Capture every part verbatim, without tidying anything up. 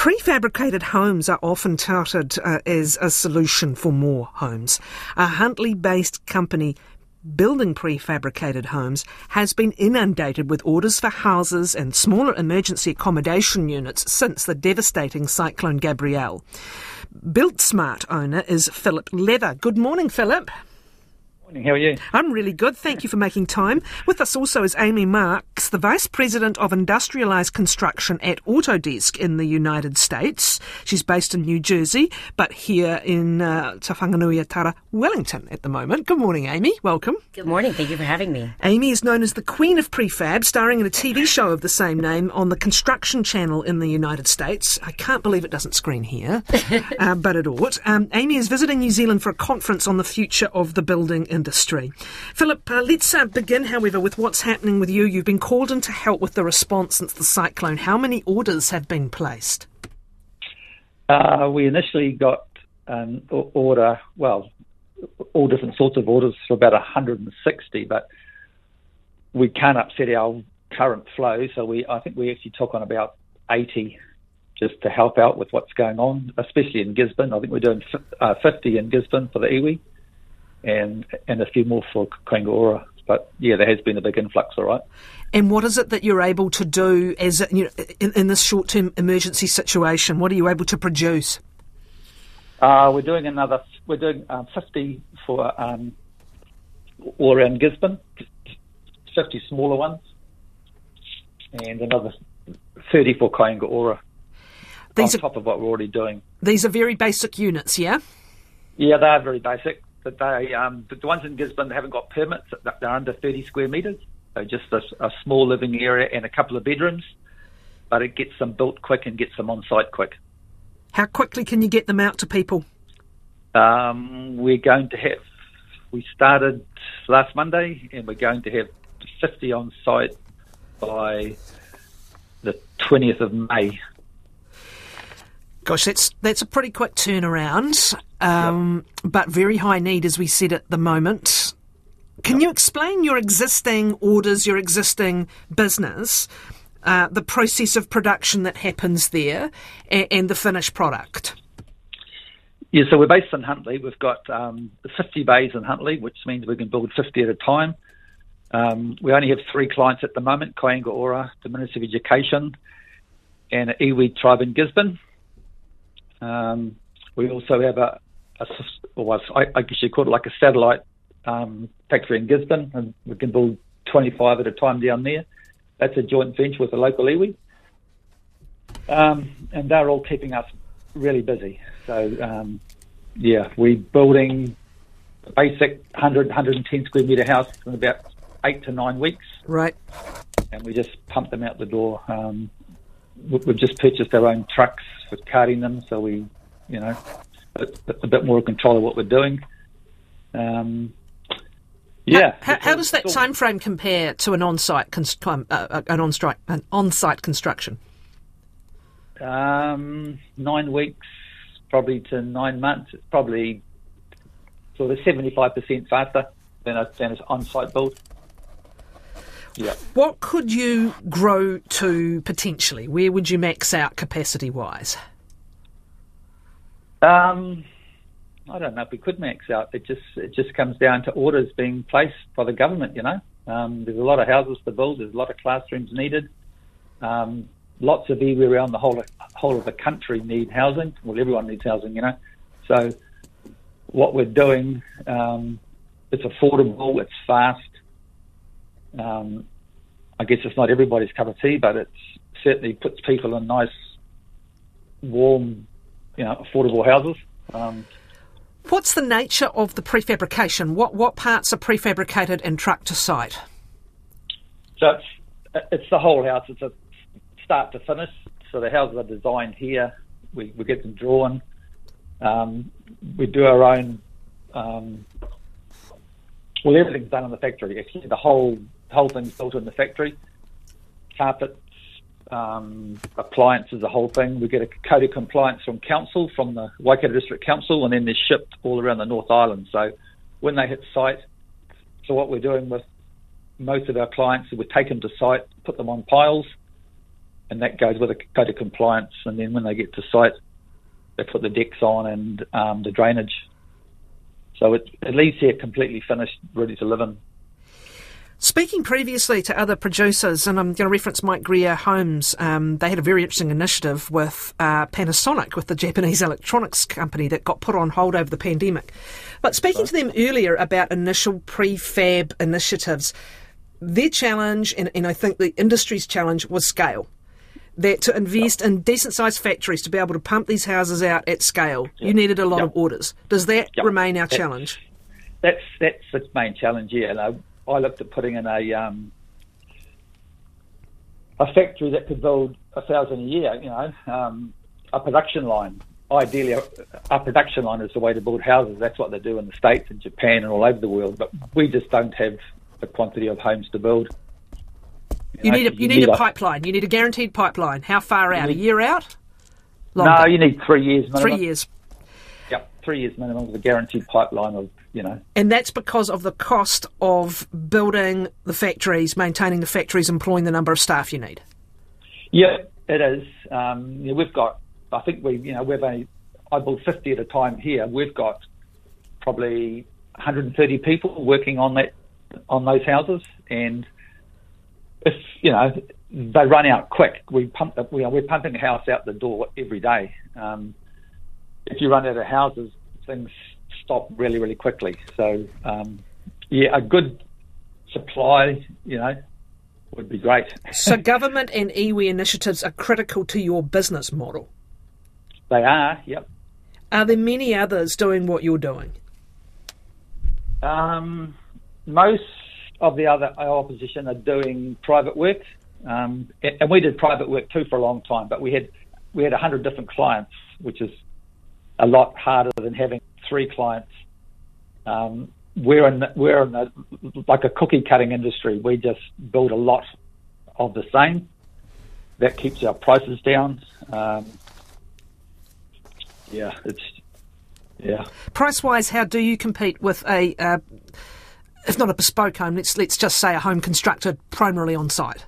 Prefabricated homes are often touted uh, as a solution for more homes. A Huntly-based company building prefabricated homes has been inundated with orders for houses and smaller emergency accommodation units since the devastating Cyclone Gabrielle. Built Smart owner is Philip Leather. Good morning, Philip. Morning, how are you? I'm really good, thank you for making time. With us also is Amy Marks, the Vice President of Industrialised Construction at Autodesk in the United States. She's based in New Jersey, but here in uh, Te Whanganui-a-Tara, Wellington at the moment. Good morning, Amy. Welcome. Good morning, thank you for having me. Amy is known as the Queen of Prefab, starring in a T V show of the same name on the Construction Channel in the United States. I can't believe it doesn't screen here, uh, but it ought. Um, Amy is visiting New Zealand for a conference on the future of the building industry. Philip, uh, let's uh, begin, however, with what's happening with you. You've been called in to help with the response since the cyclone. How many orders have been placed? Uh, we initially got an order, well, all different sorts of orders for about one hundred sixty, but we can't upset our current flow, so we I think we actually took on about eighty just to help out with what's going on, especially in Gisborne. I think we're doing uh, fifty in Gisborne for the iwi. And and a few more for Kāinga Ora. But, yeah, there has been a big influx, all right. And what is it that you're able to do as you know, in, in this short-term emergency situation? What are you able to produce? Uh, we're doing another, we're doing um, fifty for um, all around Gisborne, fifty smaller ones, and another thirty for Kāinga Ora, these on are, top of what we're already doing. These are very basic units, yeah? Yeah, they are very basic. But they, um, the ones in Gisborne, they haven't got permits. They're under thirty square metres. So just a, a small living area and a couple of bedrooms. But it gets them built quick and gets them on site quick. How quickly can you get them out to people? Um, we're going to have, we started last Monday and we're going to have fifty on site by the twentieth of May. Gosh, that's that's a pretty quick turnaround, um, yep. But very high need, as we said at the moment. Can yep. you explain your existing orders, your existing business, uh, the process of production that happens there, and, and the finished product? Yeah, so we're based in Huntly. We've got um, fifty bays in Huntly, which means we can build fifty at a time. Um, we only have three clients at the moment, Kāinga Ora, the Ministry of Education, and an iwi tribe in Gisborne. Um, we also have a, a or I, I guess you call it like a satellite um, factory in Gisborne, and we can build twenty-five at a time down there. That's a joint venture with a local iwi. Um, and they're all keeping us really busy. So, um, yeah, we're building a basic one hundred, one hundred ten square metre house in about eight to nine weeks. Right. And we just pump them out the door. Um, We've just purchased our own trucks for carting them, so we, you know, a, a bit more control of what we're doing. Um, yeah. How, how, how does that time frame compare to an on-site const- uh, an on-site an on-site construction? Um, nine weeks, probably to nine months. It's probably sort of seventy-five percent faster than a than an on-site build. Yeah. What could you grow to potentially? Where would you max out capacity-wise? Um, I don't know if we could max out. It just it just comes down to orders being placed by the government, you know. Um, there's a lot of houses to build. There's a lot of classrooms needed. Um, lots of iwi around the whole of, whole of the country need housing. Well, everyone needs housing, you know. So what we're doing, um, it's affordable, it's fast. Um, I guess it's not everybody's cup of tea, but it certainly puts people in nice, warm, you know, affordable houses. Um, What's the nature of the prefabrication? What what parts are prefabricated and trucked to site? So it's it's the whole house. It's a start to finish. So the houses are designed here. We we get them drawn. Um, we do our own. Um, well, everything's done in the factory. Actually, the whole The whole thing's built in the factory. Carpets, um, appliances, the whole thing. We get a code of compliance from council, from the Waikato District Council, and then they're shipped all around the North Island. So when they hit site, so what we're doing with most of our clients, we take them to site, put them on piles, and that goes with a code of compliance. And then when they get to site, they put the decks on and um, the drainage. So it, it leaves here completely finished, ready to live in. Speaking previously to other producers, and I'm going to reference Mike Greer Homes, um, they had a very interesting initiative with uh, Panasonic, with the Japanese electronics company that got put on hold over the pandemic. But speaking right. to them earlier about initial prefab initiatives, their challenge, and, and I think the industry's challenge, was scale. That to invest yep. in decent-sized factories to be able to pump these houses out at scale, yep. you needed a lot yep. of orders. Does that yep. remain our that's, challenge? That's that's the main challenge, yeah. And I, I looked at putting in a um, a factory that could build a thousand a year, you know, um, a production line. Ideally, a, a production line is the way to build houses. That's what they do in the States and Japan and all over the world. But we just don't have the quantity of homes to build. You, you know, need a you, you need, need a, a pipeline. You need a guaranteed pipeline. How far out? Need, a year out? Longer? No, you need three years minimum. Three years. Yep, three years minimum with a guaranteed pipeline of, you know. And that's because of the cost of building the factories, maintaining the factories, employing the number of staff you need. Yeah, it is. Um, you know, we've got, I think we, you know, we've only, I build fifty at a time here. We've got probably one hundred thirty people working on that, on those houses, and if, you know, they run out quick. We pump, we are, we're pumping a house out the door every day. Um, if you run out of houses, things stop really, really quickly. So, um, yeah, a good supply, you know, would be great. So government and iwi initiatives are critical to your business model? They are, yep. Are there many others doing what you're doing? Um, most of the other opposition are doing private work, um, and we did private work too for a long time. But we had we had a hundred different clients, which is a lot harder than having three clients. Um, we're in we're in a, like a cookie cutting industry. We just build a lot of the same. That keeps our prices down. Um, yeah, it's yeah. Price wise, how do you compete with a uh, if not a bespoke home, let's let's just say a home constructed primarily on site?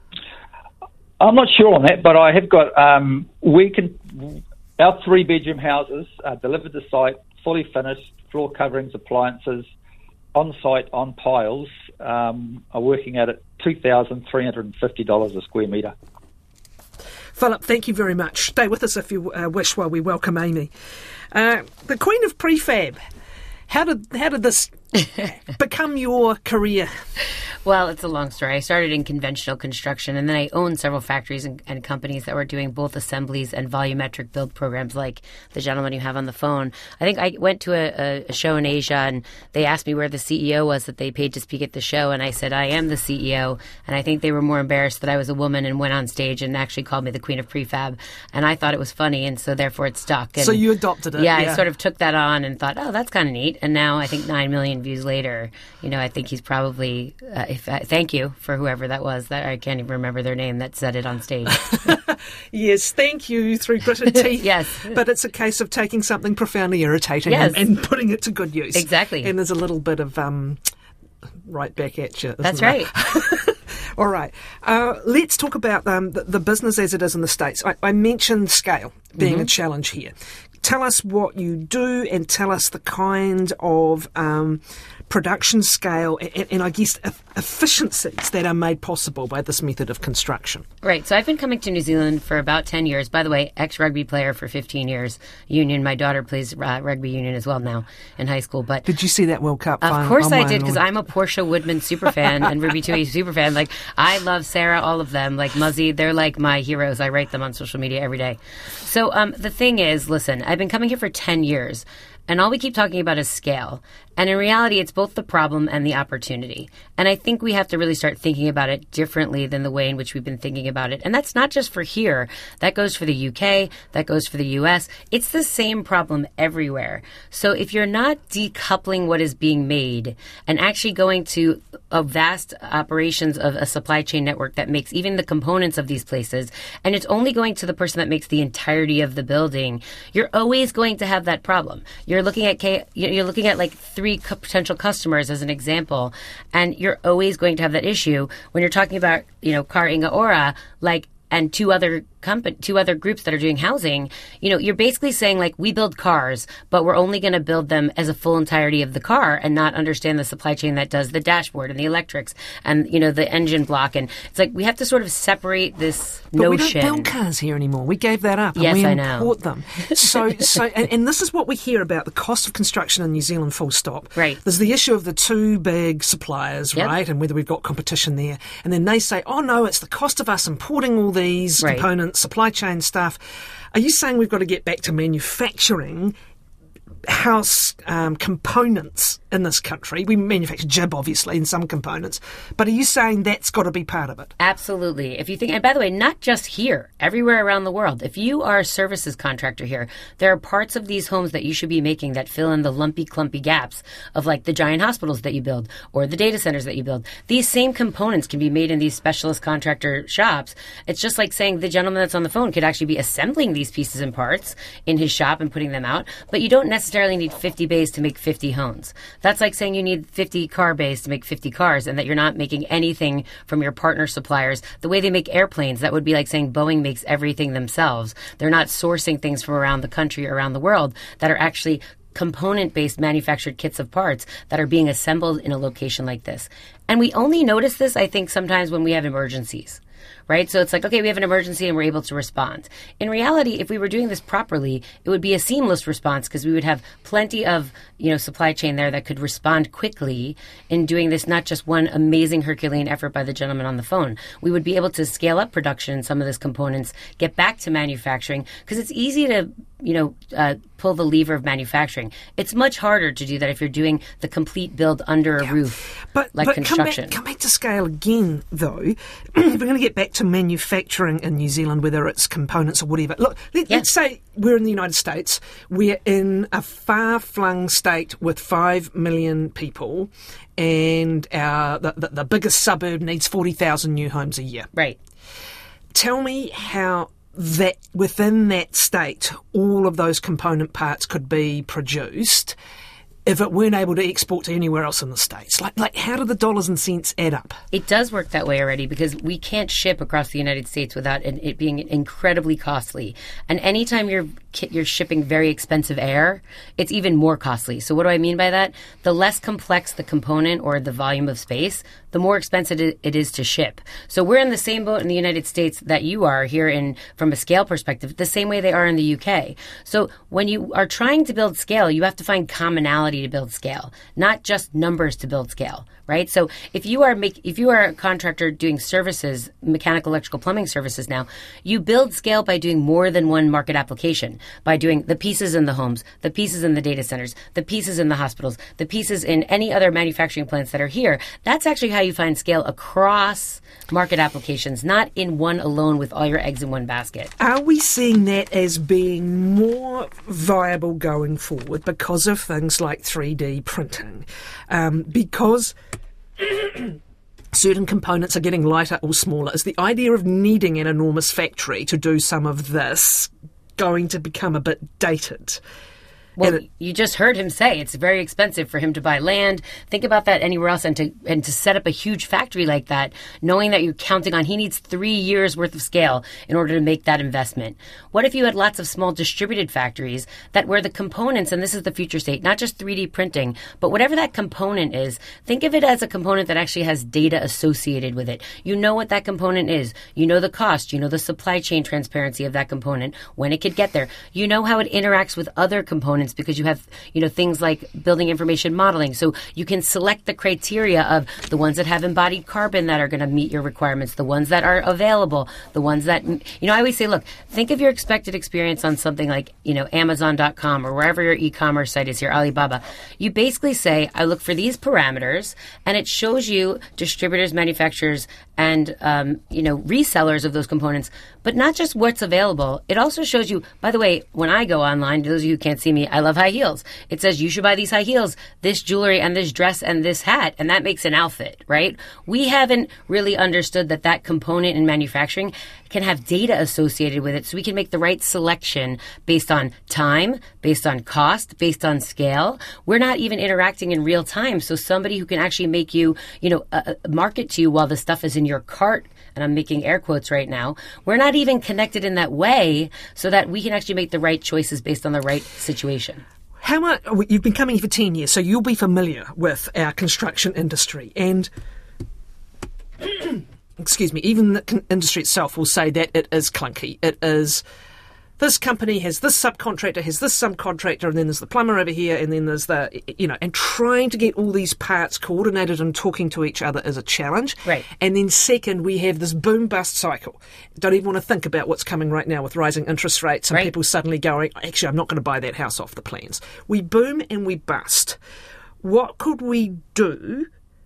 I'm not sure on that, but I have got, um, we can, our three bedroom houses are delivered to site, fully finished, floor coverings, appliances, on site, on piles, um, are working out at two thousand three hundred fifty dollars a square metre. Philip, thank you very much. Stay with us if you uh, wish while we welcome Amy. Uh, the Queen of Prefab. How did how did this become your career? Well, it's a long story. I started in conventional construction, and then I owned several factories and, and companies that were doing both assemblies and volumetric build programs like the gentleman you have on the phone. I think I went to a, a show in Asia, and they asked me where the C E O was that they paid to speak at the show, and I said, I am the C E O. And I think they were more embarrassed that I was a woman and went on stage and actually called me the Queen of Prefab. And I thought it was funny, and so therefore it stuck. And so you adopted it. Yeah, yeah, I sort of took that on and thought, oh, that's kind of neat. And now I think nine million views later, you know, I think he's probably, uh, if uh, thank you for whoever that was. That I can't even remember their name that said it on stage. Yes, thank you through gritted teeth. Yes. But it's a case of taking something profoundly irritating yes. and, and putting it to good use. Exactly. And there's a little bit of um, right back at you. That's there? right. All right. Uh, let's talk about um, the, the business as it is in the States. I, I mentioned scale being mm-hmm. a challenge here. Tell us what you do and tell us the kind of um, production scale and, and I guess efficiencies that are made possible by this method of construction. Right. So I've been coming to New Zealand for about ten years. By the way, ex-rugby player for fifteen years. Union. My daughter plays uh, rugby union as well now in high school. But did you see that World Cup? Of course I did, because I'm a Portia Woodman super fan and Ruby Tui super fan. Like, I love Sarah, all of them. Like Muzzy, they're like my heroes. I write them on social media every day. So um, the thing is, listen, I've been coming here for ten years. And all we keep talking about is scale. And in reality, it's both the problem and the opportunity. And I think we have to really start thinking about it differently than the way in which we've been thinking about it. And that's not just for here. That goes for the U K. That goes for the U S. It's the same problem everywhere. So if you're not decoupling what is being made and actually going to a vast operations of a supply chain network that makes even the components of these places, and it's only going to the person that makes the entirety of the building, you're always going to have that problem. You're looking at K- you're looking at like three co- potential customers as an example, and you're always going to have that issue when you're talking about, you know, Kar Inga Ora. Like, and two other compa- two other groups that are doing housing, you know, you're basically saying, like, we build cars, but we're only going to build them as a full entirety of the car and not understand the supply chain that does the dashboard and the electrics and, you know, the engine block. And it's like we have to sort of separate this but notion. we don't build cars here anymore. We gave that up and Yes, we I know. import them. So, so and, and this is what we hear about the cost of construction in New Zealand, full stop. Right. There's the issue of the two big suppliers, Yep. right, and whether we've got competition there. And then they say, oh, no, it's the cost of us importing all these Right. components, supply chain stuff. Are you saying we've got to get back to manufacturing house um, components in this country? We manufacture jib, obviously, in some components. But are you saying that's got to be part of it? Absolutely. If you think, and by the way, not just here, everywhere around the world. If you are a services contractor here, there are parts of these homes that you should be making that fill in the lumpy, clumpy gaps of, like, the giant hospitals that you build or the data centers that you build. These same components can be made in these specialist contractor shops. It's just like saying the gentleman that's on the phone could actually be assembling these pieces and parts in his shop and putting them out, but you don't necessarily need fifty bays to make fifty homes. That's like saying you need fifty car bays to make fifty cars and that you're not making anything from your partner suppliers. The way they make airplanes, that would be like saying Boeing makes everything themselves. They're not sourcing things from around the country, around the world, that are actually component-based manufactured kits of parts that are being assembled in a location like this. And we only notice this, I think, sometimes when we have emergencies. Right? So it's like, okay, we have an emergency and we're able to respond. In reality, if we were doing this properly, it would be a seamless response because we would have plenty of, you know, supply chain there that could respond quickly in doing this, not just one amazing Herculean effort by the gentleman on the phone. We would be able to scale up production in some of these components, get back to manufacturing, because it's easy to, you know, uh, pull the lever of manufacturing. It's much harder to do that if you're doing the complete build under a Yeah. roof, But, like but construction. Come back, come back to scale again, though. If we're going to get back to manufacturing in New Zealand, whether it's components or whatever. Look, let, Yeah. let's say we're in the United States. We're in a far-flung state with five million people, and our the, the, the biggest suburb needs forty thousand new homes a year. Right. Tell me how that within that state, all of those component parts could be produced if it weren't able to export to anywhere else in the States. Like, like how do the dollars and cents add up? It does work that way already because we can't ship across the United States without it, it being incredibly costly. And anytime you're you're shipping very expensive air, it's even more costly. So what do I mean by that? The less complex the component or the volume of space, the more expensive it is to ship. So we're in the same boat in the United States that you are here in from a scale perspective, the same way they are in the U K. So when you are trying to build scale, you have to find commonality to build scale, not just numbers to build scale, right? So if you are make, if you are a contractor doing services, mechanical, electrical, plumbing services now, you build scale by doing more than one market application, by doing the pieces in the homes, the pieces in the data centers, the pieces in the hospitals, the pieces in any other manufacturing plants that are here. That's actually how you find scale across market applications, not in one alone with all your eggs in one basket. Are we seeing that as being more viable going forward because of things like three D printing? Um, because certain components are getting lighter or smaller. Is the idea of needing an enormous factory to do some of this going to become a bit dated? Well, it, you just heard him say it's very expensive for him to buy land. Think about that anywhere else, and to and to set up a huge factory like that, knowing that you're counting on he needs three years worth of scale in order to make that investment. What if you had lots of small distributed factories that where the components, and this is the future state, not just three D printing, but whatever that component is, think of it as a component that actually has data associated with it. You know what that component is. You know the cost. You know the supply chain transparency of that component, when it could get there. You know how it interacts with other components, because you have, you know, things like building information modeling. So you can select the criteria of the ones that have embodied carbon that are going to meet your requirements, the ones that are available, the ones that, you know, I always say, look, think of your expected experience on something like, you know, Amazon dot com or wherever your e-commerce site is here, Alibaba. You basically say, I look for these parameters, and it shows you distributors, manufacturers, and, um, you know, resellers of those components, but not just what's available. It also shows you, by the way, when I go online, those of you who can't see me, I love high heels. It says you should buy these high heels, this jewelry, and this dress, and this hat, and that makes an outfit, right? We haven't really understood that that component in manufacturing can have data associated with it, so we can make the right selection based on time, based on cost, based on scale. We're not even interacting in real time, so somebody who can actually make you, you know, uh, market to you while the stuff is in your cart and I'm making air quotes right now, we're not even connected in that way so that we can actually make the right choices based on the right situation. How much, you've been coming here for ten years, so you'll be familiar with our construction industry. And, excuse me, even the con- industry itself will say that it is clunky. It is, this company has this subcontractor, has this subcontractor, and then there's the plumber over here, and then there's the, you know, and trying to get all these parts coordinated and talking to each other is a challenge. Right. And then second, we have this boom-bust cycle. Don't even want to think about what's coming right now with rising interest rates and right. people suddenly going, actually, I'm not going to buy that house off the plans. We boom and we bust. What could we do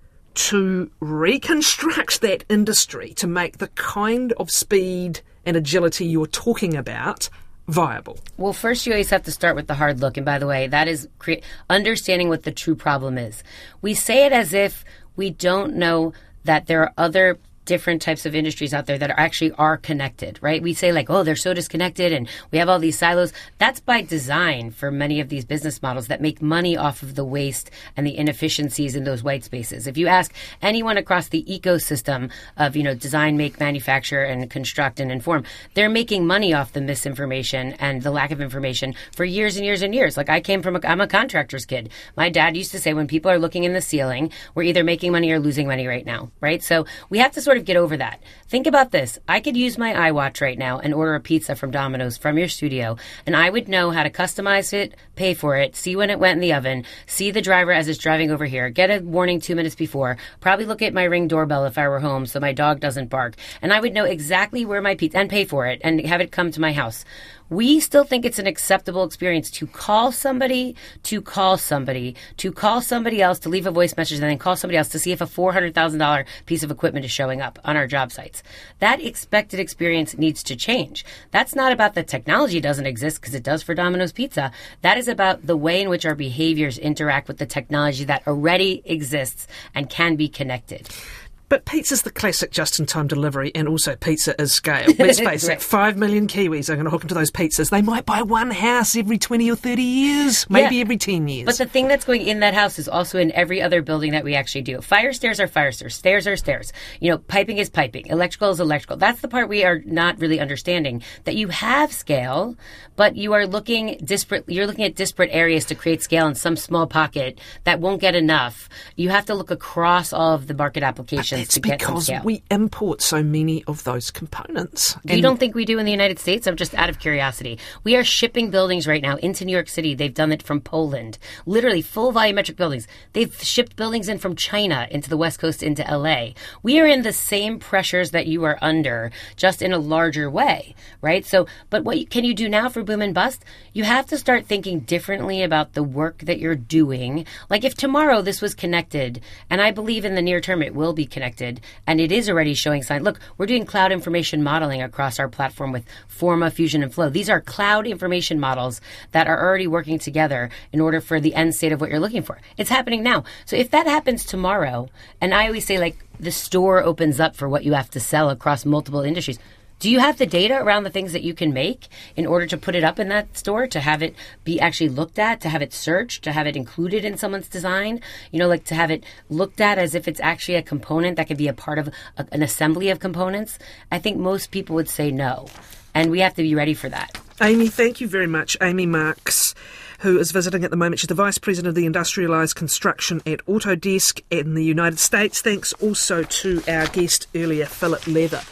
to reconstruct that industry to make the kind of speed and agility you're talking about viable? Well, first you always have to start with the hard look. And by the way, that is cre- understanding what the true problem is. We say it as if we don't know that there are other different types of industries out there that are actually are connected, right? We say like, oh, they're so disconnected and we have all these silos. That's by design for many of these business models that make money off of the waste and the inefficiencies in those white spaces. If you ask anyone across the ecosystem of, you know, design, make, manufacture, and construct and inform, they're making money off the misinformation and the lack of information for years and years and years. Like I came from, a, I'm a contractor's kid. My dad used to say when people are looking in the ceiling, we're either making money or losing money right now, right? So we have to sort of get over that. Think about this. I could use my iWatch right now and order a pizza from Domino's from your studio, and I would know how to customize it, pay for it, see when it went in the oven, see the driver as it's driving over here, get a warning two minutes before, probably look at my Ring doorbell if I were home so my dog doesn't bark, and I would know exactly where my pizza, and pay for it, and have it come to my house. We still think it's an acceptable experience to call somebody, to call somebody, to call somebody else, to leave a voice message, and then call somebody else to see if a four hundred thousand dollars piece of equipment is showing up on our job sites. That expected experience needs to change. That's not about the technology doesn't exist, because it does for Domino's Pizza. That is about the way in which our behaviors interact with the technology that already exists and can be connected. But pizza's the classic just-in-time delivery, and also pizza is scale. Let's face right. it, five million Kiwis are going to hook into those pizzas. They might buy one house every twenty or thirty years, maybe yeah. every ten years. But the thing that's going in that house is also in every other building that we actually do. Fire stairs are fire stairs. Stairs are stairs. You know, piping is piping. Electrical is electrical. That's the part we are not really understanding, that you have scale, but you are looking disparate. You're looking at disparate areas to create scale in some small pocket that won't get enough. You have to look across all of the market applications to get some scale. We import so many of those components. You don't think we do in the United States? I'm just out of curiosity. We are shipping buildings right now into New York City. They've done it from Poland. Literally full volumetric buildings. They've shipped buildings in from China into the West Coast into L A. We are in the same pressures that you are under, just in a larger way, right? So, but what can you do now for boom and bust? You have to start thinking differently about the work that you're doing. Like if tomorrow this was connected, and I believe in the near term it will be connected, and it is already showing signs. Look, we're doing cloud information modeling across our platform with Forma, Fusion, and Flow. These are cloud information models that are already working together in order for the end state of what you're looking for. It's happening now. So if that happens tomorrow, and I always say, like, the store opens up for what you have to sell across multiple industries, do you have the data around the things that you can make in order to put it up in that store, to have it be actually looked at, to have it searched, to have it included in someone's design? You know, like to have it looked at as if it's actually a component that could be a part of a, an assembly of components? I think most people would say no. And we have to be ready for that. Amy, thank you very much. Amy Marks, who is visiting at the moment. She's the Vice President of the Industrialised Construction at Autodesk in the United States. Thanks also to our guest earlier, Philip Leather.